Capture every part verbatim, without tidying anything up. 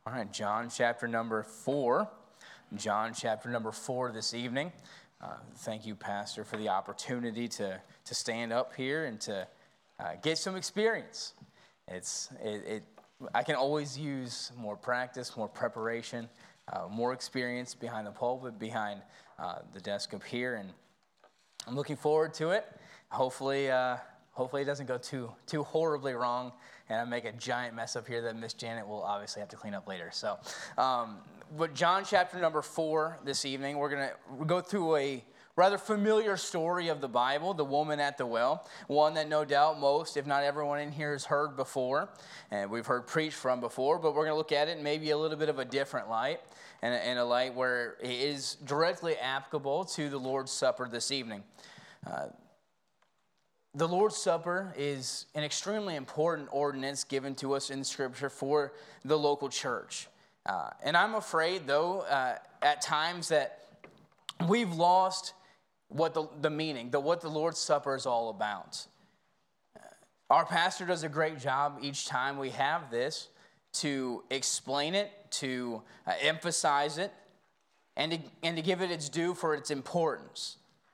All right, John chapter number four. John chapter number four this evening. Uh, thank you, Pastor, for the opportunity to, to stand up here and to uh, get some experience. It's it, it. I can always use more practice, more preparation, uh, more experience behind the pulpit, behind uh, the desk up here, and I'm looking forward to it. Hopefully, uh, hopefully it doesn't go too too horribly wrong, and I make a giant mess up here that Miss Janet will obviously have to clean up later. So, um, but John chapter number four this evening, we're going to go through a rather familiar story of the Bible, the woman at the well, one that no doubt most, if not everyone in here has heard before, and we've heard preached from before, but we're going to look at it in maybe a little bit of a different light, and a, and a light where it is directly applicable to the Lord's Supper this evening. Uh, The Lord's Supper is an extremely important ordinance given to us in Scripture for the local church. Uh, and I'm afraid, though, uh, at times that we've lost what the, the meaning, the, what the Lord's Supper is all about. Uh, our pastor does a great job each time we have this to explain it, to uh, emphasize it, and to, and to give it its due for its importance.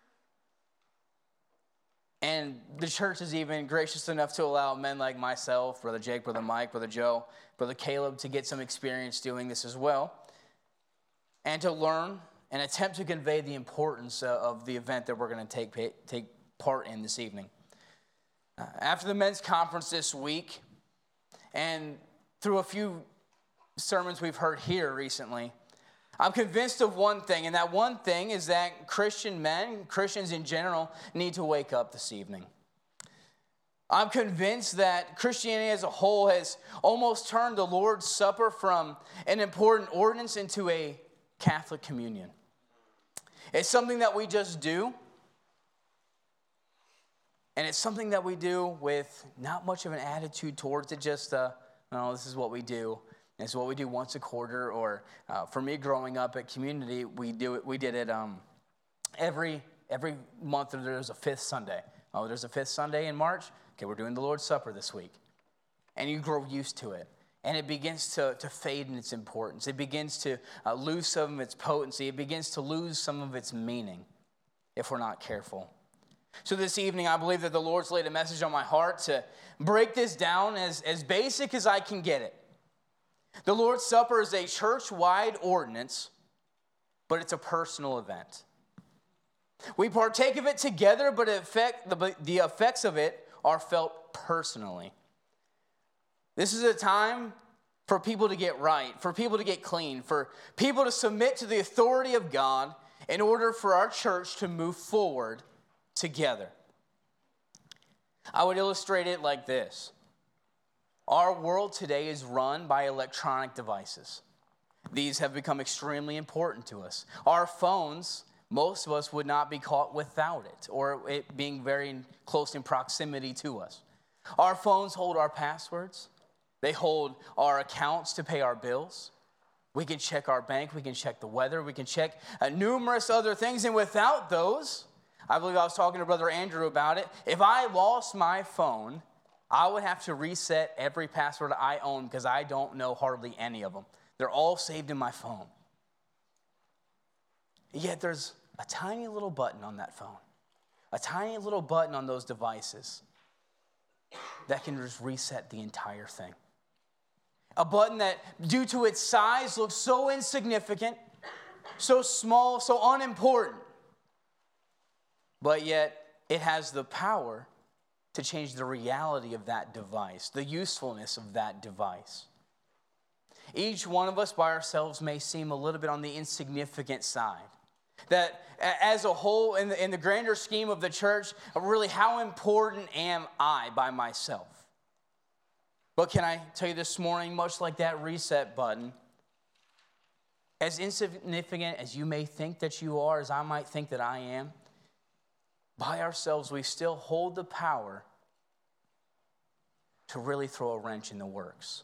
And the church is even gracious enough to allow men like myself, Brother Jake, Brother Mike, Brother Joe, Brother Caleb, to get some experience doing this as well, and to learn and attempt to convey the importance of the event that we're going to take, take part in this evening. Uh, after the men's conference this week, and through a few sermons we've heard here recently, I'm convinced of one thing, and that one thing is that Christian men, Christians in general, need to wake up this evening. I'm convinced that Christianity as a whole has almost turned the Lord's Supper from an important ordinance into a Catholic communion. It's something that we just do, and it's something that we do with not much of an attitude towards it, just, uh, no, this is what we do. It's what we do once a quarter, or uh, for me, growing up at Community, we do it. We did it um, every every month. There's a fifth Sunday. Oh, there's a fifth Sunday in March. Okay, we're doing the Lord's Supper this week, and you grow used to it, and it begins to to fade in its importance. It begins to uh, lose some of its potency. It begins to lose some of its meaning if we're not careful. So this evening, I believe that the Lord's laid a message on my heart to break this down as as basic as I can get it. The Lord's Supper is a church-wide ordinance, but it's a personal event. We partake of it together, but effect, the, the effects of it are felt personally. This is a time for people to get right, for people to get clean, for people to submit to the authority of God in order for our church to move forward together. I would illustrate it like this. Our world today is run by electronic devices. These have become extremely important to us. Our phones, most of us would not be caught without it, or it being very close in proximity to us. Our phones hold our passwords. They hold our accounts to pay our bills. We can check our bank. We can check the weather. We can check uh, numerous other things. And without those, I believe I was talking to Brother Andrew about it. If I lost my phone, I would have to reset every password I own because I don't know hardly any of them. They're all saved in my phone. Yet there's a tiny little button on that phone, a tiny little button on those devices that can just reset the entire thing. A button that, due to its size, looks so insignificant, so small, so unimportant, but yet it has the power to change the reality of that device, the usefulness of that device. Each one of us by ourselves may seem a little bit on the insignificant side. That as a whole, in the, in the grander scheme of the church, really how important am I by myself? But can I tell you this morning, much like that reset button, as insignificant as you may think that you are, as I might think that I am, by ourselves, we still hold the power to really throw a wrench in the works.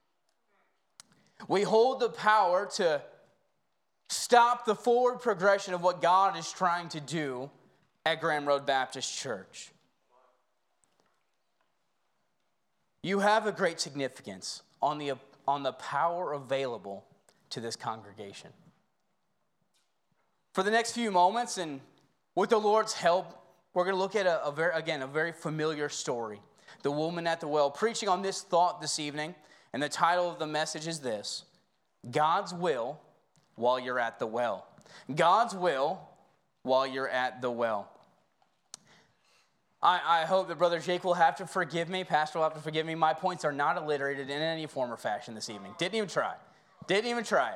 We hold the power to stop the forward progression of what God is trying to do at Graham Road Baptist Church. You have a great significance on the on the power available to this congregation. For the next few moments, and with the Lord's help, we're going to look at, a, a very, again, a very familiar story. The woman at the well, preaching on this thought this evening, and the title of the message is this: God's will while you're at the well. God's will while you're at the well. I, I hope that Brother Jake will have to forgive me, Pastor will have to forgive me. My points are not alliterated in any form or fashion this evening. Didn't even try. Didn't even try it.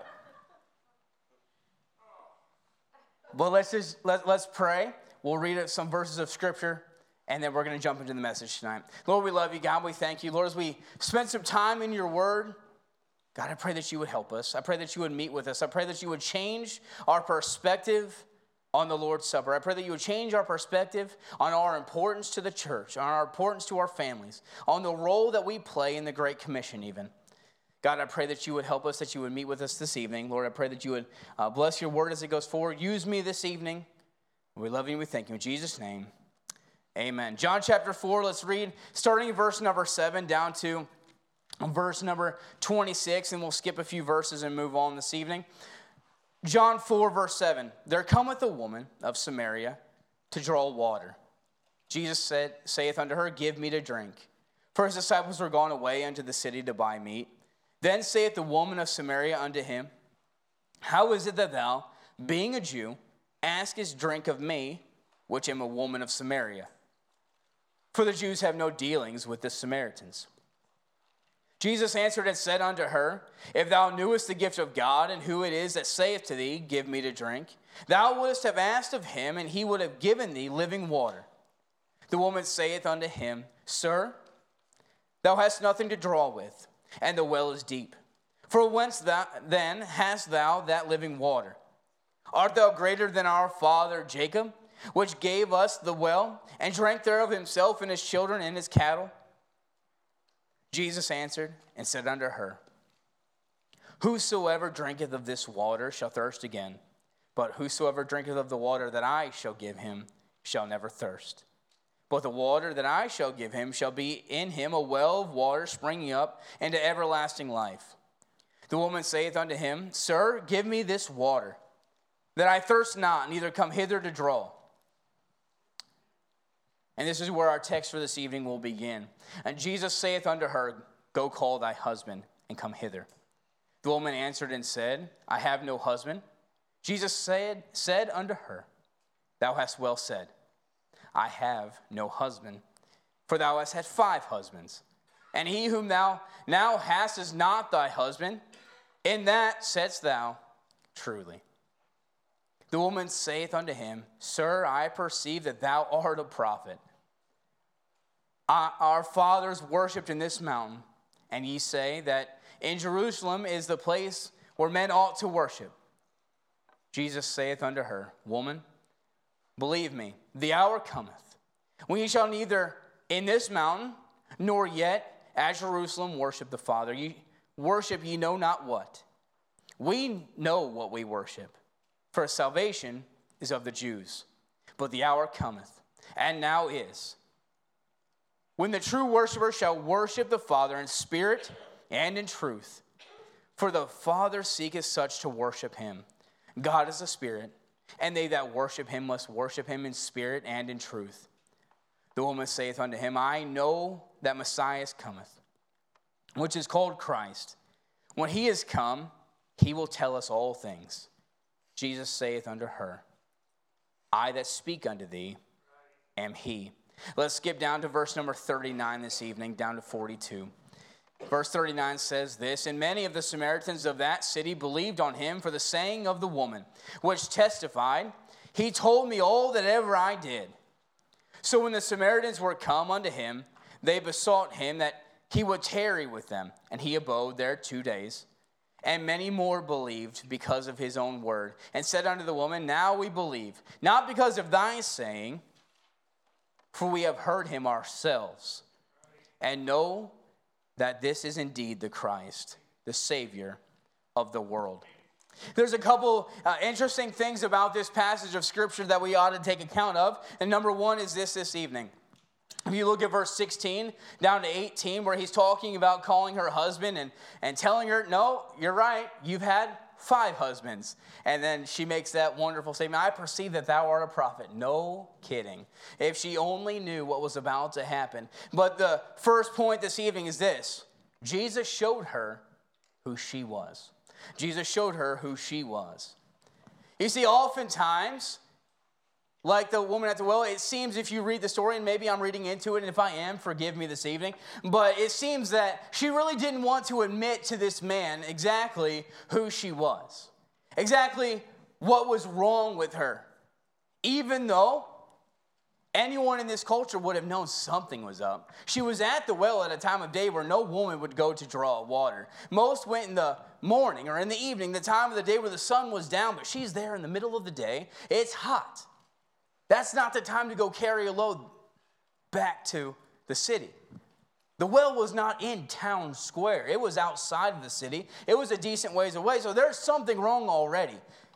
But let's just let, let's pray. We'll read some verses of Scripture, and then we're going to jump into the message tonight. Lord, we love you. God, we thank you. Lord, as we spend some time in your word, God, I pray that you would help us. I pray that you would meet with us. I pray that you would change our perspective on the Lord's Supper. I pray that you would change our perspective on our importance to the church, on our importance to our families, on the role that we play in the Great Commission even. God, I pray that you would help us, that you would meet with us this evening. Lord, I pray that you would uh, bless your word as it goes forward. Use me this evening. We love you and we thank you. In Jesus' name, amen. John chapter four, let's read, starting in verse number seven down to verse number twenty-six, and we'll skip a few verses and move on this evening. John four, verse seven, there cometh a woman of Samaria to draw water. Jesus said, saith unto her, give me to drink. For his disciples were gone away unto the city to buy meat. Then saith the woman of Samaria unto him, how is it that thou, being a Jew, askest drink of me, which am a woman of Samaria? For the Jews have no dealings with the Samaritans. Jesus answered and said unto her, if thou knewest the gift of God, and who it is that saith to thee, give me to drink, thou wouldst have asked of him, and he would have given thee living water. The woman saith unto him, Sir, thou hast nothing to draw with, and the well is deep. For whence thou, then hast thou that living water? Art thou greater than our father Jacob, which gave us the well, and drank thereof himself and his children and his cattle? Jesus answered and said unto her, whosoever drinketh of this water shall thirst again, but whosoever drinketh of the water that I shall give him shall never thirst. But the water that I shall give him shall be in him a well of water springing up into everlasting life. The woman saith unto him, Sir, give me this water, that I thirst not, neither come hither to draw. And this is where our text for this evening will begin. And Jesus saith unto her, Go call thy husband, and come hither. The woman answered and said, I have no husband. Jesus said, said unto her, Thou hast well said, I have no husband. For thou hast had five husbands, and he whom thou now hast is not thy husband. In that saidst thou truly. The woman saith unto him, Sir, I perceive that thou art a prophet. Our fathers worshipped in this mountain, and ye say that in Jerusalem is the place where men ought to worship. Jesus saith unto her, Woman, believe me, the hour cometh, when ye shall neither in this mountain, nor yet at Jerusalem worship the Father. Ye worship ye know not what. We know what we worship, for salvation is of the Jews. But the hour cometh, and now is, when the true worshiper shall worship the Father in spirit and in truth. For the Father seeketh such to worship him. God is a spirit, and they that worship him must worship him in spirit and in truth. The woman saith unto him, I know that Messiah cometh, which is called Christ. When he is come, he will tell us all things. Jesus saith unto her, I that speak unto thee am he. Let's skip down to verse number thirty-nine this evening, down to forty-two. Verse thirty-nine says this, And many of the Samaritans of that city believed on him for the saying of the woman, which testified, He told me all that ever I did. So when the Samaritans were come unto him, they besought him that he would tarry with them. And he abode there two days. And many more believed because of his own word, and said unto the woman, Now we believe, not because of thy saying, for we have heard him ourselves, and know that this is indeed the Christ, the Savior of the world. There's a couple uh, interesting things about this passage of Scripture that we ought to take account of. And number one is this this evening. If you look at verse sixteen down to eighteen, where he's talking about calling her husband and, and telling her, no, you're right, you've had five husbands. And then she makes that wonderful statement, I perceive that thou art a prophet. No kidding. If she only knew what was about to happen. But the first point this evening is this. Jesus showed her who she was. Jesus showed her who she was. You see, oftentimes, like the woman at the well, it seems if you read the story, and maybe I'm reading into it, and if I am, forgive me this evening, but it seems that she really didn't want to admit to this man exactly who she was, exactly what was wrong with her, even though anyone in this culture would have known something was up. She was at the well at a time of day where no woman would go to draw water. Most went in the morning or in the evening, the time of the day where the sun was down, but she's there in the middle of the day. It's hot. That's not the time to go carry a load back to the city. The well was not in town square. It was outside of the city. It was a decent ways away, so there's something wrong already.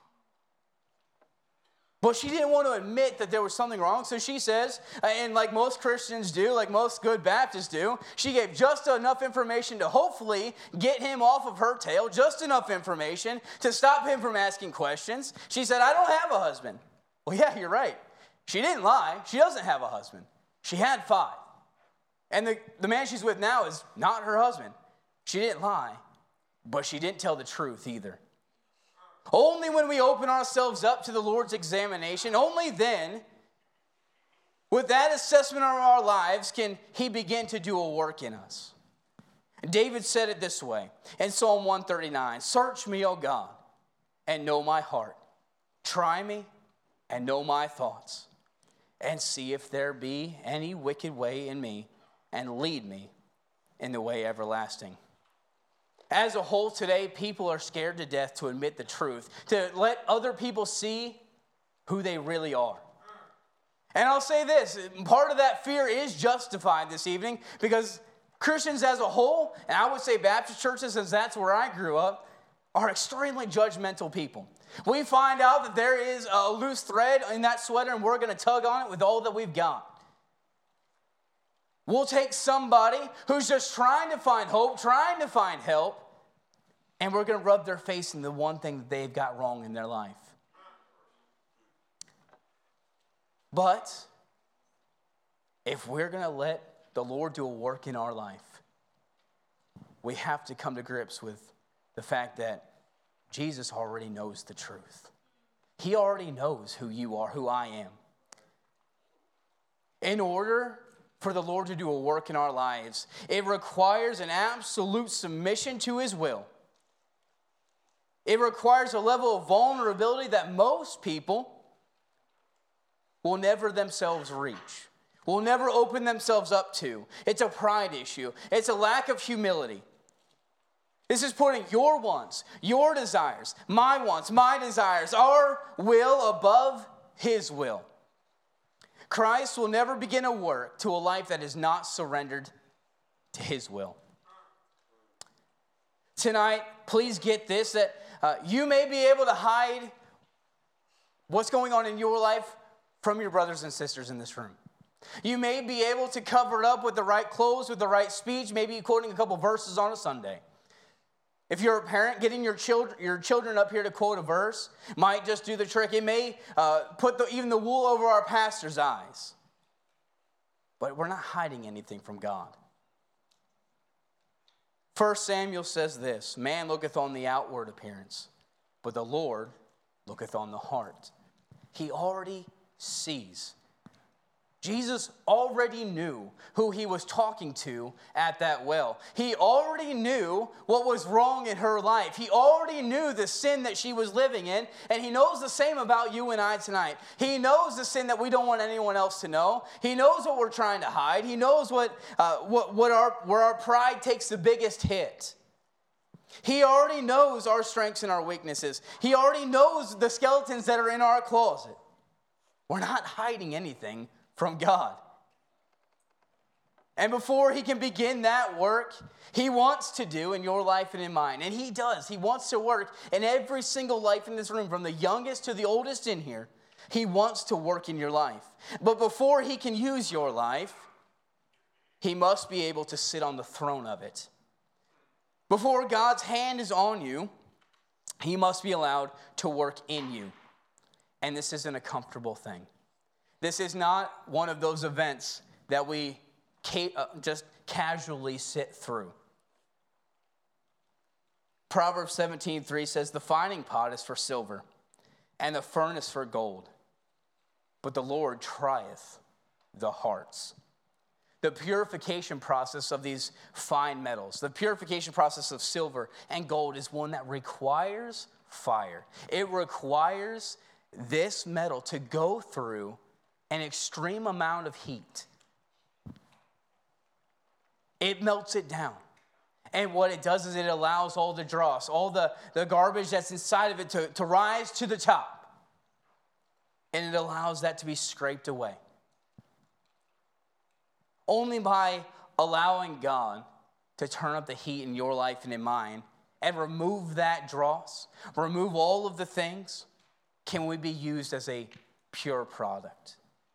But she didn't want to admit that there was something wrong, so she says, and like most Christians do, like most good Baptists do, she gave just enough information to hopefully get him off of her tail, just enough information to stop him from asking questions. She said, I don't have a husband. Well, yeah, you're right. She didn't lie. She doesn't have a husband. She had five. And the, the man she's with now is not her husband. She didn't lie, but she didn't tell the truth either. Only when we open ourselves up to the Lord's examination, only then, with that assessment of our lives, can he begin to do a work in us. David said it this way in Psalm one thirty-nine, search me, O God, and know my heart. Try me and know my thoughts, and see if there be any wicked way in me, and lead me in the way everlasting. As a whole today, people are scared to death to admit the truth, to let other people see who they really are. And I'll say this, part of that fear is justified this evening because Christians as a whole, and I would say Baptist churches, since that's where I grew up, are extremely judgmental people. We find out that there is a loose thread in that sweater and we're going to tug on it with all that we've got. We'll take somebody who's just trying to find hope, trying to find help, and we're going to rub their face in the one thing that they've got wrong in their life. But if we're going to let the Lord do a work in our life, we have to come to grips with the fact that Jesus already knows the truth. He already knows who you are, who I am. In order for the Lord to do a work in our lives, it requires an absolute submission to his will. It requires a level of vulnerability that most people will never themselves reach, will never open themselves up to. It's a pride issue. It's a lack of humility. This is putting your wants, your desires, my wants, my desires, our will above his will. Christ will never begin a work to a life that is not surrendered to his will. Tonight, please get this, that uh, you may be able to hide what's going on in your life from your brothers and sisters in this room. You may be able to cover it up with the right clothes, with the right speech, maybe quoting a couple verses on a Sunday. If you're a parent, getting your children, your children up here to quote a verse might just do the trick. It may uh, put the, even the wool over our pastor's eyes. But we're not hiding anything from God. First Samuel says this, man looketh on the outward appearance, but the Lord looketh on the heart. He already sees. Jesus already knew who he was talking to at that well. He already knew what was wrong in her life. He already knew the sin that she was living in, and he knows the same about you and I tonight. He knows the sin that we don't want anyone else to know. He knows what we're trying to hide. He knows what, uh, what, what our, where our pride takes the biggest hit. He already knows our strengths and our weaknesses. He already knows the skeletons that are in our closet. We're not hiding anything from God. And before he can begin that work, he wants to do in your life and in mine. And he does. He wants to work in every single life in this room, from the youngest to the oldest in here. He wants to work in your life. But before he can use your life, he must be able to sit on the throne of it. Before God's hand is on you, he must be allowed to work in you. And this isn't a comfortable thing. This is not one of those events that we just casually sit through. Proverbs seventeen three says, the fining pot is for silver, and the furnace for gold, but the Lord trieth the hearts. The purification process of these fine metals, the purification process of silver and gold is one that requires fire. It requires this metal to go through an extreme amount of heat. It melts it down. And what it does is it allows all the dross, all the, the garbage that's inside of it to, to rise to the top. And it allows that to be scraped away. Only by allowing God to turn up the heat in your life and in mine and remove that dross, remove all of the things, can we be used as a pure product.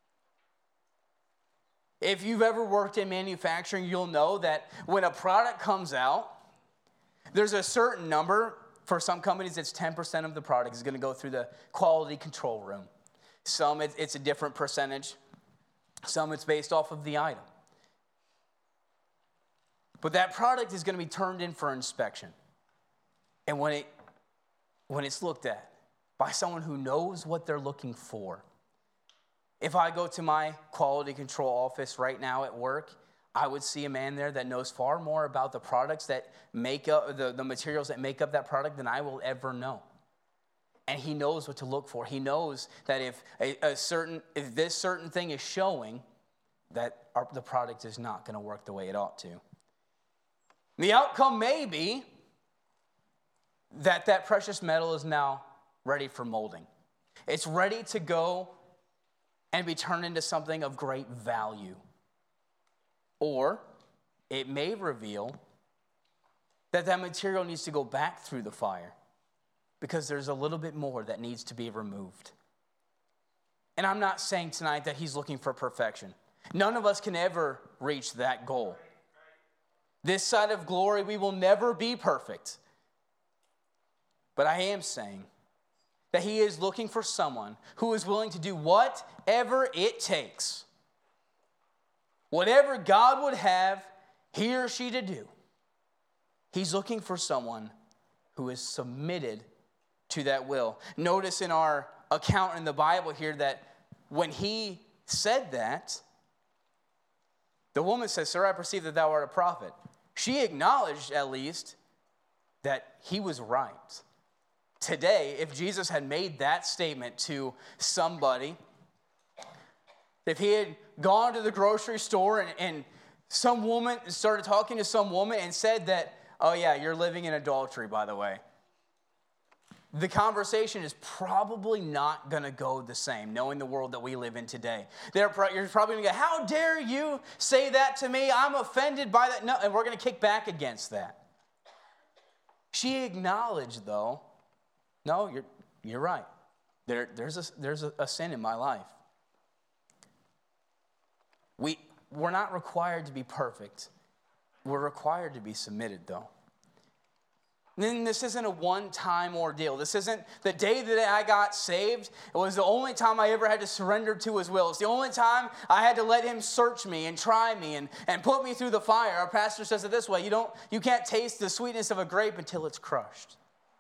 If you've ever worked in manufacturing, you'll know that when a product comes out, there's a certain number. For some companies, it's ten percent of the product is going to go through the quality control room. Some, it's a different percentage. Some, it's based off of the item. But that product is going to be turned in for inspection. And when it when it's looked at by someone who knows what they're looking for, if I go to my quality control office right now at work, I would see a man there that knows far more about the products that make up, the, the materials that make up that product than I will ever know. And he knows what to look for. He knows that if a, a certain, if this certain thing is showing, that our, the product is not going to work the way it ought to. The outcome may be that that precious metal is now ready for molding. It's ready to go and be turned into something of great value. Or it may reveal that that material needs to go back through the fire because there's a little bit more that needs to be removed. And I'm not saying tonight that he's looking for perfection. None of us can ever reach that goal. This side of glory, we will never be perfect. But I am saying that he is looking for someone who is willing to do whatever it takes. Whatever God would have he or she to do. He's looking for someone who is submitted to that will. Notice in our account in the Bible here that when he said that, the woman says, "Sir, I perceive that thou art a prophet." She acknowledged at least that he was right. Today, if Jesus had made that statement to somebody, if he had gone to the grocery store and, and some woman started talking to some woman and said that, "Oh yeah, you're living in adultery, by the way," the conversation is probably not going to go the same, knowing the world that we live in today. They're pro- you're probably going to go, "How dare you say that to me? I'm offended by that." No, and we're going to kick back against that. She acknowledged, though, "No, you're you're right. There, there's a there's a, a sin in my life." We we're not required to be perfect. We're required to be submitted, though. And then this isn't a one-time ordeal. This isn't the day that I got saved. It was the only time I ever had to surrender to his will. It's the only time I had to let him search me and try me and, and put me through the fire. Our pastor says it this way: you don't you can't taste the sweetness of a grape until it's crushed.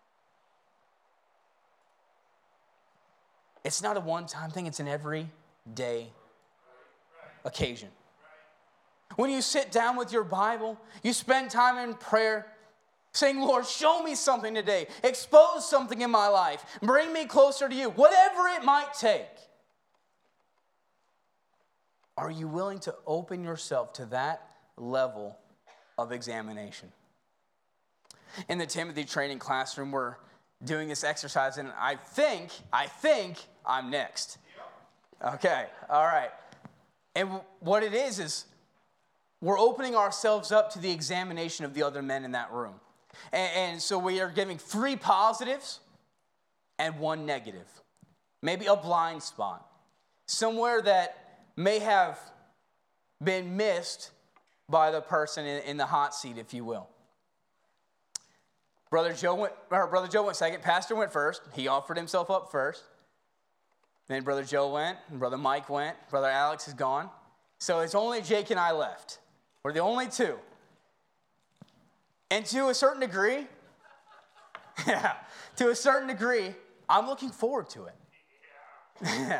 It's not a one-time thing. It's an everyday occasion. When you sit down with your Bible, you spend time in prayer, saying, "Lord, show me something today. Expose something in my life. Bring me closer to you," whatever it might take. Are you willing to open yourself to that level of examination? In the Timothy training classroom, we're doing this exercise, and I think, I think I'm next. Okay, all right. And what it is is we're opening ourselves up to the examination of the other men in that room. And, and so we are giving three positives and one negative. Maybe a blind spot. Somewhere that may have been missed by the person in, in the hot seat, if you will. Brother Joe went, or Brother Joe went second. Pastor went first. He offered himself up first. Then Brother Joe went, and Brother Mike went. Brother Alex is gone. So it's only Jake and I left. We're the only two. And to a certain degree, yeah, to a certain degree, I'm looking forward to it. Yeah.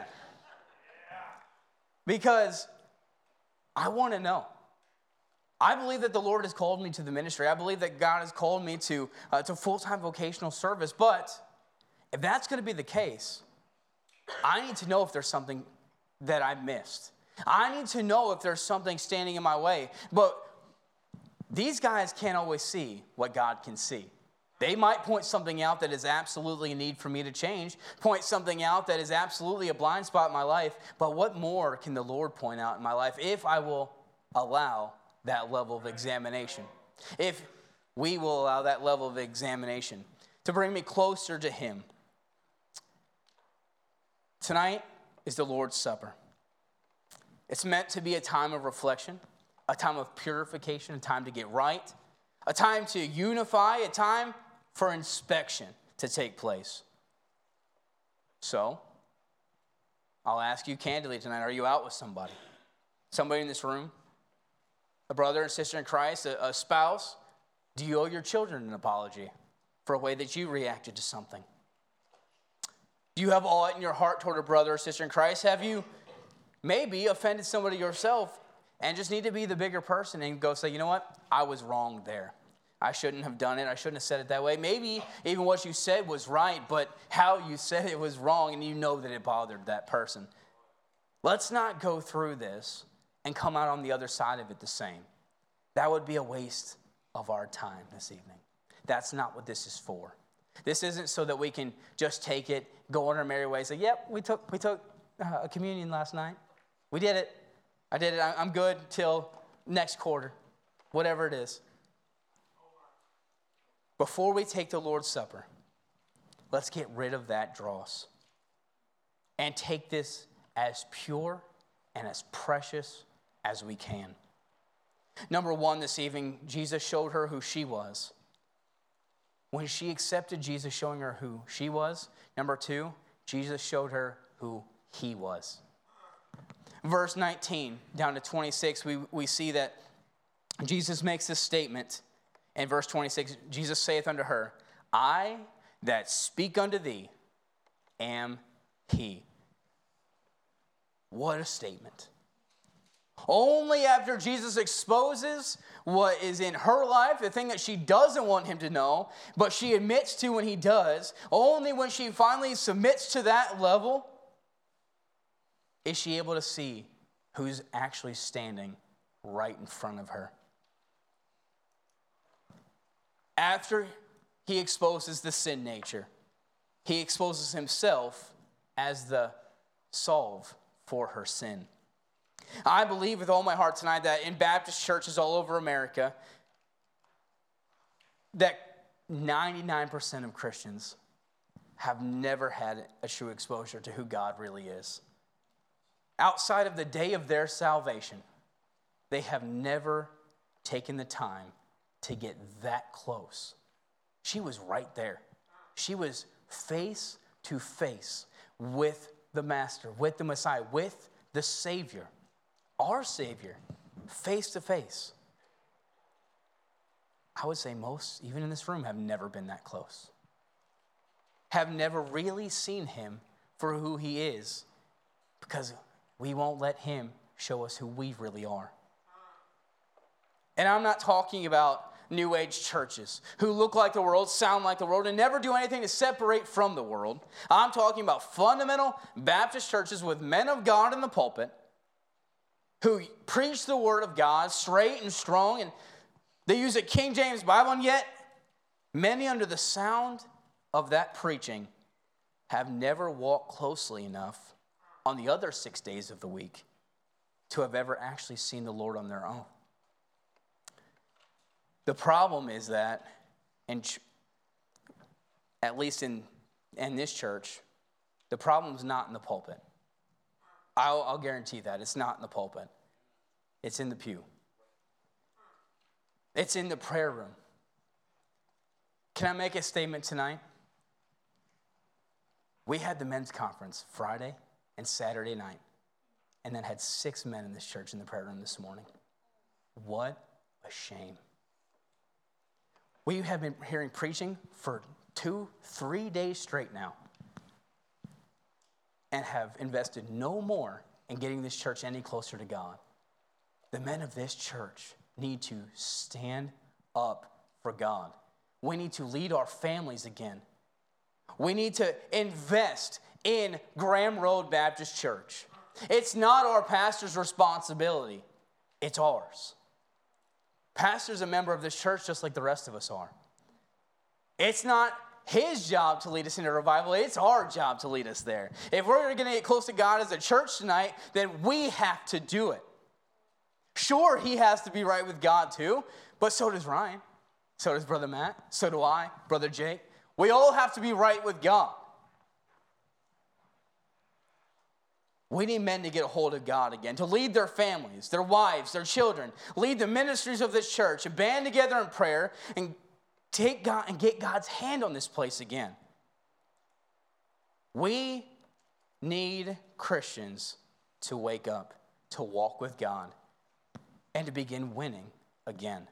Because I want to know. I believe that the Lord has called me to the ministry. I believe that God has called me to, uh, to full-time vocational service. But if that's going to be the case, I need to know if there's something that I missed. I need to know if there's something standing in my way. But these guys can't always see what God can see. They might point something out that is absolutely a need for me to change, point something out that is absolutely a blind spot in my life, but what more can the Lord point out in my life if I will allow that level of examination? If we will allow that level of examination to bring me closer to Him. Tonight is the Lord's Supper. It's meant to be a time of reflection, a time of purification, a time to get right, a time to unify, a time for inspection to take place. So, I'll ask you candidly tonight, are you out with somebody? Somebody in this room? A brother and sister in Christ? A, a spouse? Do you owe your children an apology for a way that you reacted to something? Do you have awe in your heart toward a brother or sister in Christ? Have you maybe offended somebody yourself and just need to be the bigger person and go say, you know what? I was wrong there. I shouldn't have done it. I shouldn't have said it that way. Maybe even what you said was right, but how you said it was wrong, and you know that it bothered that person. Let's not go through this and come out on the other side of it the same. That would be a waste of our time this evening. That's not what this is for. This isn't so that we can just take it, go on our merry way, say, yep, we took we took uh, a communion last night. We did it. I did it. I'm good till next quarter, whatever it is. Before we take the Lord's Supper, let's get rid of that dross and take this as pure and as precious as we can. Number one, this evening, Jesus showed her who she was. When she accepted Jesus showing her who she was, number two, Jesus showed her who He was. Verse nineteen down to twenty-six, we, we see that Jesus makes this statement. In verse twenty-six, Jesus saith unto her, I that speak unto thee am He. What a statement. Only after Jesus exposes what is in her life, the thing that she doesn't want Him to know, but she admits to when He does, only when she finally submits to that level is she able to see who's actually standing right in front of her. After He exposes the sin nature, He exposes Himself as the solve for her sin. I believe with all my heart tonight that in Baptist churches all over America, that ninety-nine percent of Christians have never had a true exposure to who God really is. Outside of the day of their salvation, they have never taken the time to get that close. She was right there. She was face to face with the Master, with the Messiah, with the Savior, our Savior, face to face. I would say most, even in this room, have never been that close. Have never really seen Him for who He is, because we won't let Him show us who we really are. And I'm not talking about New Age churches who look like the world, sound like the world, and never do anything to separate from the world. I'm talking about fundamental Baptist churches with men of God in the pulpit who preach the word of God straight and strong, and they use a King James Bible, and yet many under the sound of that preaching have never walked closely enough on the other six days of the week to have ever actually seen the Lord on their own. The problem is that, in ch- at least in, in this church, the problem is not in the pulpit. I'll, I'll guarantee that. It's not in the pulpit. It's in the pew. It's in the prayer room. Can I make a statement tonight? We had the men's conference Friday and Saturday night, and then had six men in this church in the prayer room this morning. What a shame. We have been hearing preaching for two, three days straight now, and have invested no more in getting this church any closer to God. The men of this church need to stand up for God. We need to lead our families again. We need to invest in Graham Road Baptist Church. It's not our pastor's responsibility. It's ours. Pastor's a member of this church just like the rest of us are. It's not his job to lead us into revival. It's our job to lead us there. If we're going to get close to God as a church tonight, then we have to do it. Sure, he has to be right with God too, but so does Ryan. So does Brother Matt. So do I, Brother Jake. We all have to be right with God. We need men to get a hold of God again, to lead their families, their wives, their children, lead the ministries of this church, and band together in prayer and take God and get God's hand on this place again. We need Christians to wake up, to walk with God, and to begin winning again.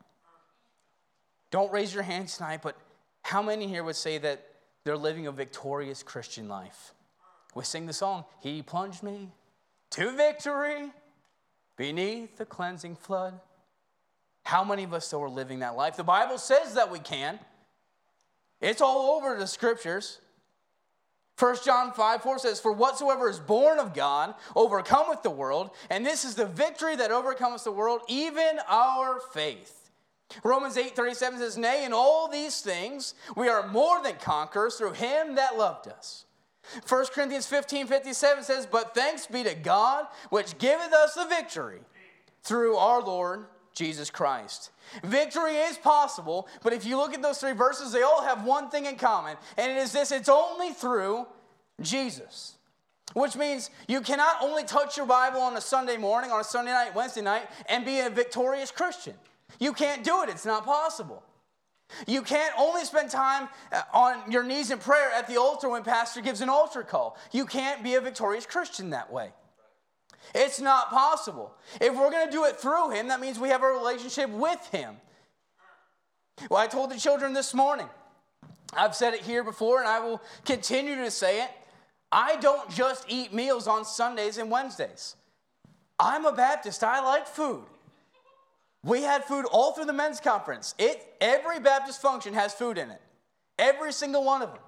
Don't raise your hand tonight, but how many here would say that they're living a victorious Christian life? We sing the song, He plunged me to victory beneath the cleansing flood. How many of us still are living that life? The Bible says that we can. It's all over the scriptures. First John five four says, for whatsoever is born of God overcometh the world, and this is the victory that overcometh the world, even our faith. Romans eight thirty-seven says, nay, in all these things we are more than conquerors through him that loved us. First Corinthians fifteen fifty-seven says, but thanks be to God, which giveth us the victory through our Lord Jesus Christ. Victory is possible, but if you look at those three verses, they all have one thing in common, and it is this: it's only through Jesus. Which means you cannot only touch your Bible on a Sunday morning, on a Sunday night, Wednesday night, and be a victorious Christian. You can't do it. It's not possible. You can't only spend time on your knees in prayer at the altar when pastor gives an altar call. You can't be a victorious Christian that way. It's not possible. If we're going to do it through him, that means we have a relationship with him. Well, I told the children this morning, I've said it here before, and I will continue to say it. I don't just eat meals on Sundays and Wednesdays. I'm a Baptist. I like food. We had food all through the men's conference. It, every Baptist function has food in it. Every single one of them.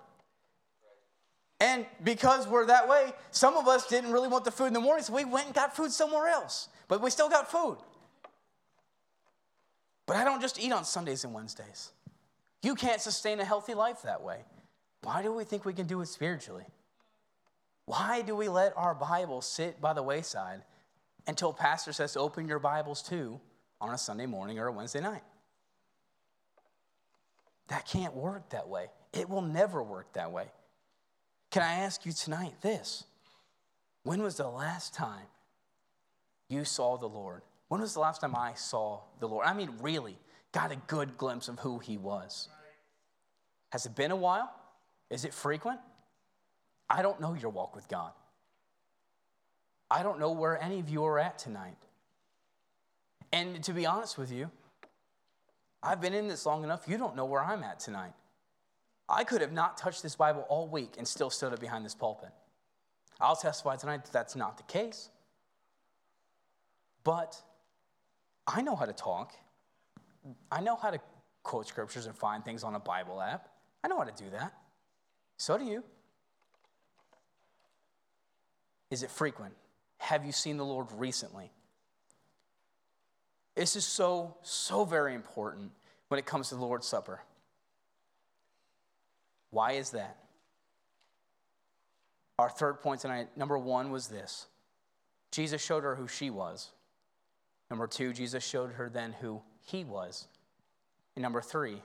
And because we're that way, some of us didn't really want the food in the morning, so we went and got food somewhere else. But we still got food. But I don't just eat on Sundays and Wednesdays. You can't sustain a healthy life that way. Why do we think we can do it spiritually? Why do we let our Bible sit by the wayside until pastor says to open your Bibles too on a Sunday morning or a Wednesday night? That can't work that way. It will never work that way. Can I ask you tonight this? When was the last time you saw the Lord? When was the last time I saw the Lord? I mean, really got a good glimpse of who he was. Has it been a while? Is it frequent? I don't know your walk with God. I don't know where any of you are at tonight. And to be honest with you, I've been in this long enough, you don't know where I'm at tonight. I could have not touched this Bible all week and still stood up behind this pulpit. I'll testify tonight that that's not the case. But I know how to talk. I know how to quote scriptures and find things on a Bible app. I know how to do that. So do you. Is it frequent? Have you seen the Lord recently? This is so, so very important when it comes to the Lord's Supper. Why is that? Our third point tonight, number one, was this. Jesus showed her who she was. Number two, Jesus showed her then who he was. And number three,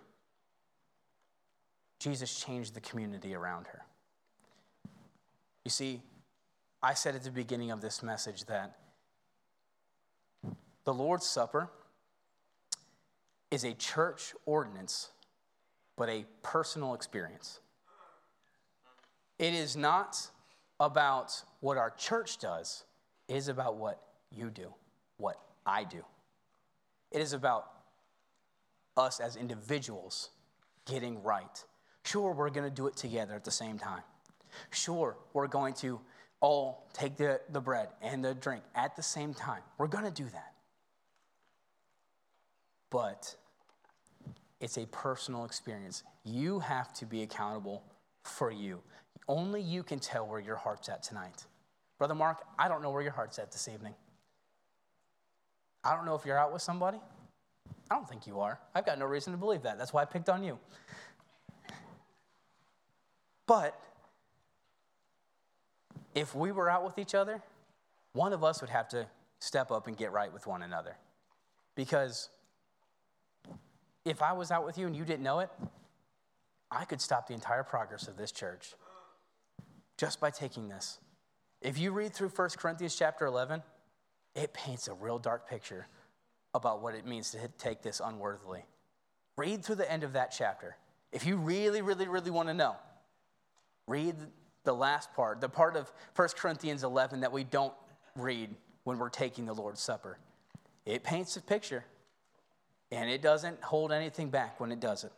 Jesus changed the community around her. You see, I said at the beginning of this message that the Lord's Supper is a church ordinance, but a personal experience. It is not about what our church does. It is about what you do, what I do. It is about us as individuals getting right. Sure, we're going to do it together at the same time. Sure, we're going to all take the, the bread and the drink at the same time. We're going to do that. But it's a personal experience. You have to be accountable for you. Only you can tell where your heart's at tonight. Brother Mark, I don't know where your heart's at this evening. I don't know if you're out with somebody. I don't think you are. I've got no reason to believe that. That's why I picked on you. But if we were out with each other, one of us would have to step up and get right with one another. Because if I was out with you and you didn't know it, I could stop the entire progress of this church just by taking this. If you read through First Corinthians chapter eleven, it paints a real dark picture about what it means to take this unworthily. Read through the end of that chapter. If you really, really, really want to know, read the last part, the part of First Corinthians eleven that we don't read when we're taking the Lord's Supper. It paints a picture, and it doesn't hold anything back when it does it.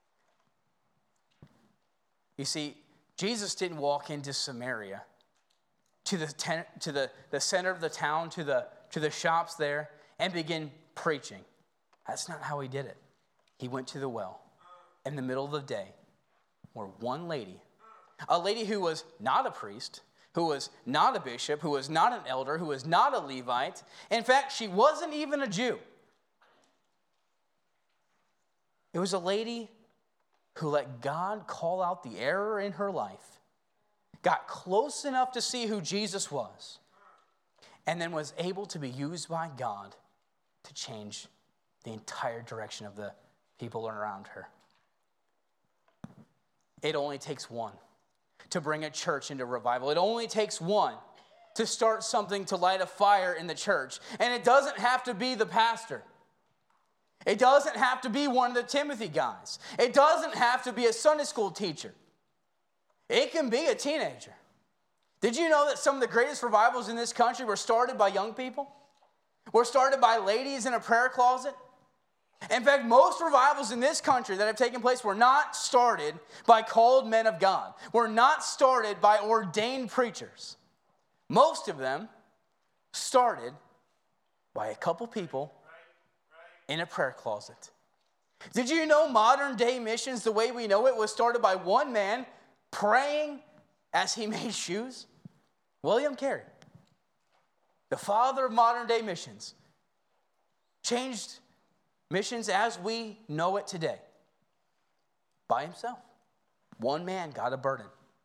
You see, Jesus didn't walk into Samaria, to the ten, to the, the center of the town, to the to the shops there, and begin preaching. That's not how he did it. He went to the well in the middle of the day, where one lady, a lady who was not a priest, who was not a bishop, who was not an elder, who was not a Levite. In fact, she wasn't even a Jew. It was a lady who let God call out the error in her life, got close enough to see who Jesus was, and then was able to be used by God to change the entire direction of the people around her. It only takes one to bring a church into revival. It only takes one to start something to light a fire in the church. And it doesn't have to be the pastor. It doesn't have to be one of the Timothy guys. It doesn't have to be a Sunday school teacher. It can be a teenager. Did you know that some of the greatest revivals in this country were started by young people? Were started by ladies in a prayer closet? In fact, most revivals in this country that have taken place were not started by called men of God, were not started by ordained preachers. Most of them started by a couple people in a prayer closet. Did you know modern day missions, the way we know it, was started by one man praying as he made shoes? William Carey, the father of modern day missions, changed missions as we know it today by himself. One man got a burden.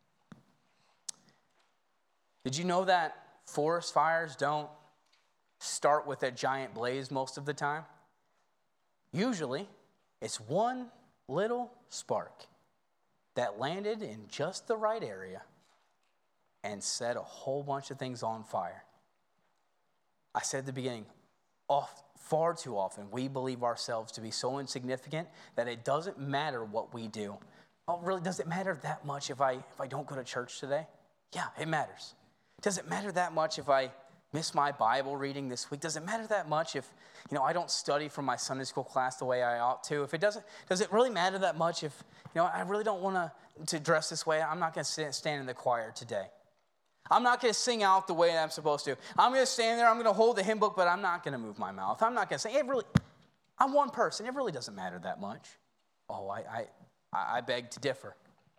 Did you know that forest fires don't start with a giant blaze most of the time? Usually, it's one little spark that landed in just the right area and set a whole bunch of things on fire. I said at the beginning, off, far too often, we believe ourselves to be so insignificant that it doesn't matter what we do. Oh, really, does it matter that much if I if I don't go to church today? Yeah, it matters. Does it matter that much if I miss my Bible reading this week? Does it matter that much if, you know, I don't study for my Sunday school class the way I ought to? If it doesn't, does it really matter that much if, you know, I really don't want to to dress this way? I'm not going to stand in the choir today. I'm not going to sing out the way I'm supposed to. I'm going to stand there, I'm going to hold the hymn book, but I'm not going to move my mouth. I'm not going to say, it really, I'm one person. It really doesn't matter that much. Oh, I, I, I beg to differ.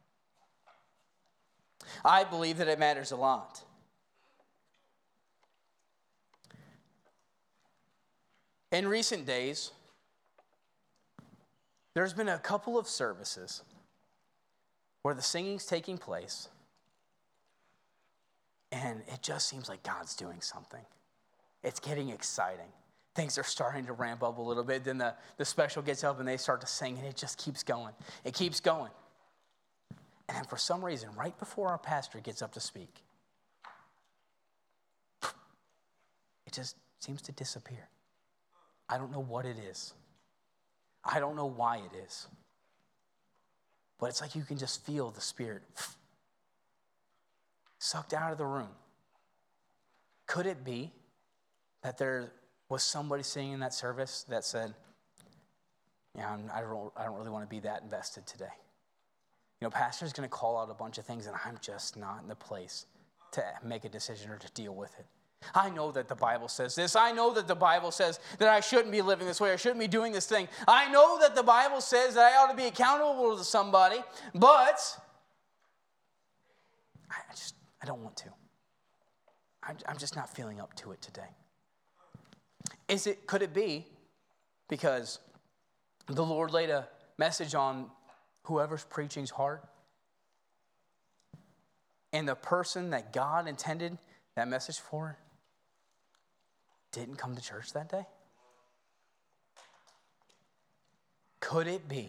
I believe that it matters a lot. In recent days, there's been a couple of services where the singing's taking place, and it just seems like God's doing something. It's getting exciting. Things are starting to ramp up a little bit. Then the, the special gets up and they start to sing, and it just keeps going. It keeps going. And then for some reason, right before our pastor gets up to speak, it just seems to disappear. I don't know what it is. I don't know why it is. But it's like you can just feel the Spirit sucked out of the room. Could it be that there was somebody sitting in that service that said, yeah, I'm, I don't, I don't really want to be that invested today. You know, pastor's going to call out a bunch of things, and I'm just not in the place to make a decision or to deal with it. I know that the Bible says this. I know that the Bible says that I shouldn't be living this way. I shouldn't be doing this thing. I know that the Bible says that I ought to be accountable to somebody, but I just, I don't want to. I'm, I'm just not feeling up to it today. Is it, could it be because the Lord laid a message on whoever's preaching's heart, and the person that God intended that message for didn't come to church that day? Could it be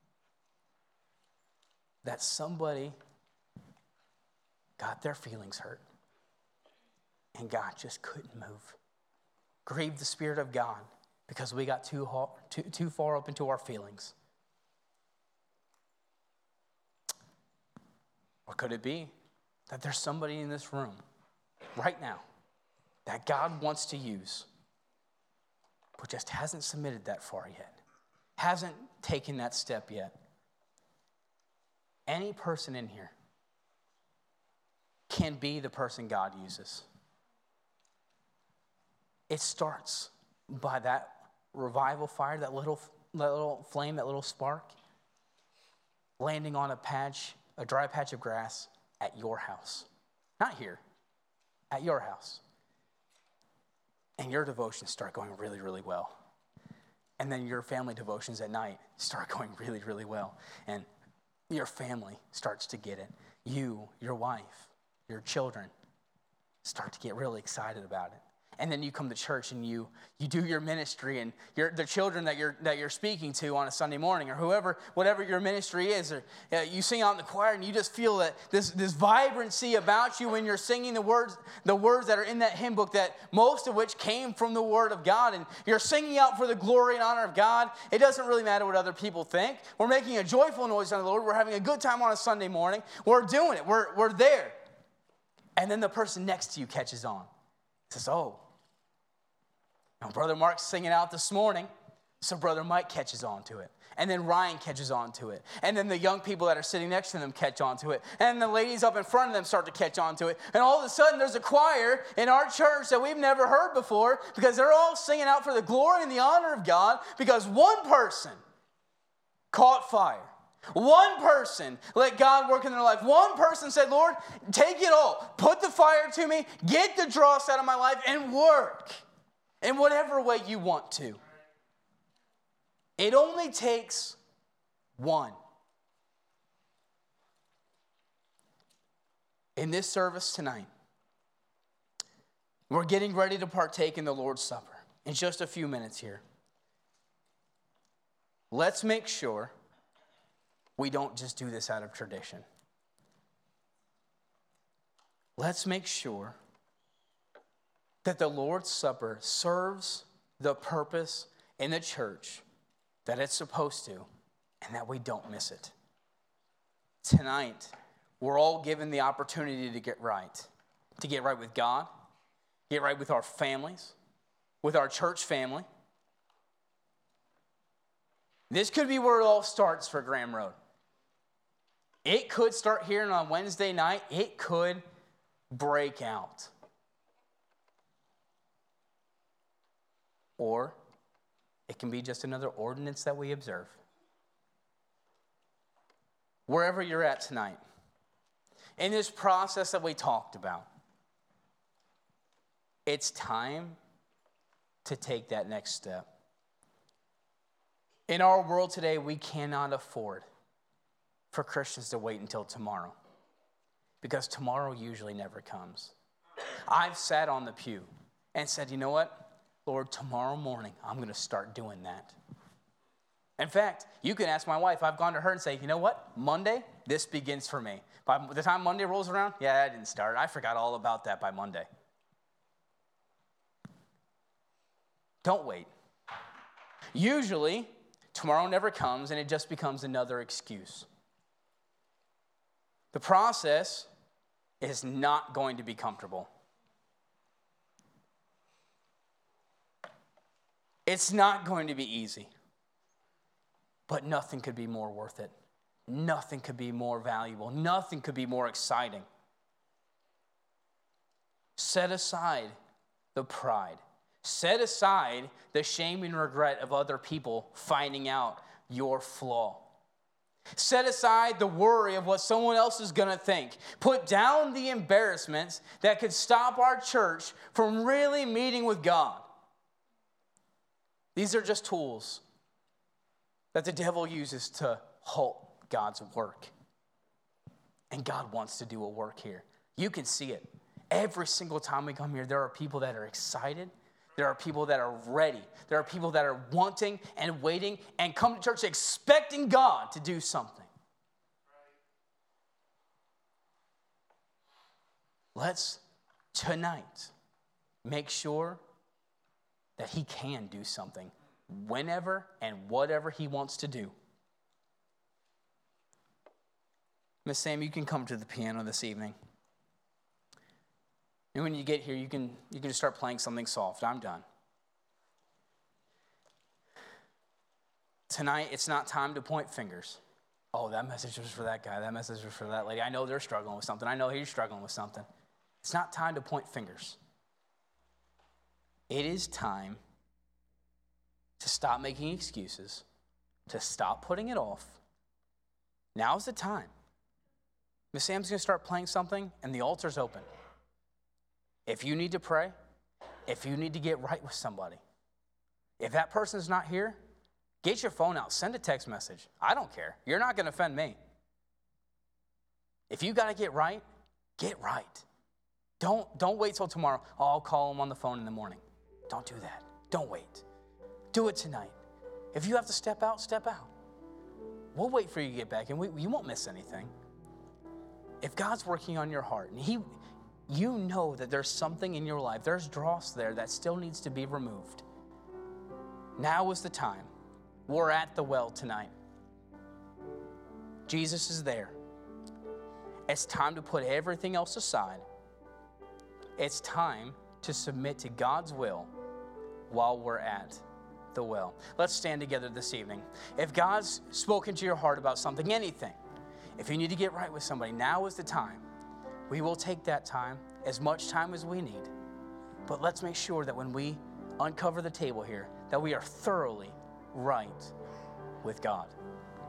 that somebody got their feelings hurt and God just couldn't move? Grieved the Spirit of God because we got too, too, too far up into our feelings. Or could it be that there's somebody in this room right now that God wants to use, but just hasn't submitted that far yet, hasn't taken that step yet? Any person in here can be the person God uses. It starts by that revival fire, that little, that little flame, that little spark, landing on a patch, a dry patch of grass at your house. Not here, at your house. And your devotions start going really, really well. And then your family devotions at night start going really, really well. And your family starts to get it. You, your wife, your children start to get really excited about it. And then you come to church and you you do your ministry, and your the children that you're that you're speaking to on a Sunday morning, or whoever, whatever your ministry is, or uh, you sing out in the choir, and you just feel that this this vibrancy about you when you're singing the words the words that are in that hymn book, that most of which came from the Word of God, and you're singing out for the glory and honor of God. It doesn't really matter what other people think. We're making a joyful noise on the Lord. We're having a good time on a Sunday morning. We're doing it. We're we're there. And then the person next to you catches on. Says, "Oh, now, Brother Mark's singing out this morning," so Brother Mike catches on to it. And then Ryan catches on to it. And then the young people that are sitting next to them catch on to it. And the ladies up in front of them start to catch on to it. And all of a sudden, there's a choir in our church that we've never heard before, because they're all singing out for the glory and the honor of God, because one person caught fire. One person let God work in their life. One person said, "Lord, take it all. Put the fire to me. Get the dross out of my life and work in whatever way you want to." It only takes one. In this service tonight, we're getting ready to partake in the Lord's Supper in just a few minutes here. Let's make sure we don't just do this out of tradition. Let's make sure that the Lord's Supper serves the purpose in the church that it's supposed to, and that we don't miss it. Tonight, we're all given the opportunity to get right. To get right with God, get right with our families, with our church family. This could be where it all starts for Graham Road. It could start here on Wednesday night. It could break out. Or it can be just another ordinance that we observe. Wherever you're at tonight, in this process that we talked about, it's time to take that next step. In our world today, we cannot afford for Christians to wait until tomorrow, because tomorrow usually never comes. I've sat on the pew and said, you know what? Lord, tomorrow morning, I'm going to start doing that. In fact, you can ask my wife. I've gone to her and say, you know what? Monday, this begins for me. By the time Monday rolls around, yeah, I didn't start. I forgot all about that by Monday. Don't wait. Usually, tomorrow never comes and it just becomes another excuse. The process is not going to be comfortable. It's not going to be easy. But nothing could be more worth it. Nothing could be more valuable. Nothing could be more exciting. Set aside the pride. Set aside the shame and regret of other people finding out your flaw. Set aside the worry of what someone else is going to think. Put down the embarrassments that could stop our church from really meeting with God. These are just tools that the devil uses to halt God's work. And God wants to do a work here. You can see it. Every single time we come here, there are people that are excited. There are people that are ready. There are people that are wanting and waiting and come to church expecting God to do something. Let's tonight make sure that he can do something whenever and whatever he wants to do. Miss Sam, you can come to the piano this evening. And when you get here, you can you can just start playing something soft. I'm done. Tonight, it's not time to point fingers. Oh, that message was for that guy. That message was for that lady. I know they're struggling with something. I know he's struggling with something. It's not time to point fingers. It is time to stop making excuses, to stop putting it off. Now's the time. Miss Sam's going to start playing something, and the altar's open. If you need to pray, if you need to get right with somebody, if that person's not here, get your phone out, send a text message. I don't care. You're not going to offend me. If you got to get right, get right. Don't, don't wait till tomorrow. Oh, I'll call them on the phone in the morning. Don't do that. Don't wait. Do it tonight. If you have to step out, step out. We'll wait for you to get back, and we, you won't miss anything. If God's working on your heart, and he, you know that there's something in your life, there's dross there that still needs to be removed. Now is the time. We're at the well tonight. Jesus is there. It's time to put everything else aside. It's time to submit to God's will while we're at the well. Let's stand together this evening. If God's spoken to your heart about something, anything, if you need to get right with somebody, now is the time. We will take that time, as much time as we need. But let's make sure that when we uncover the table here, that we are thoroughly right with God.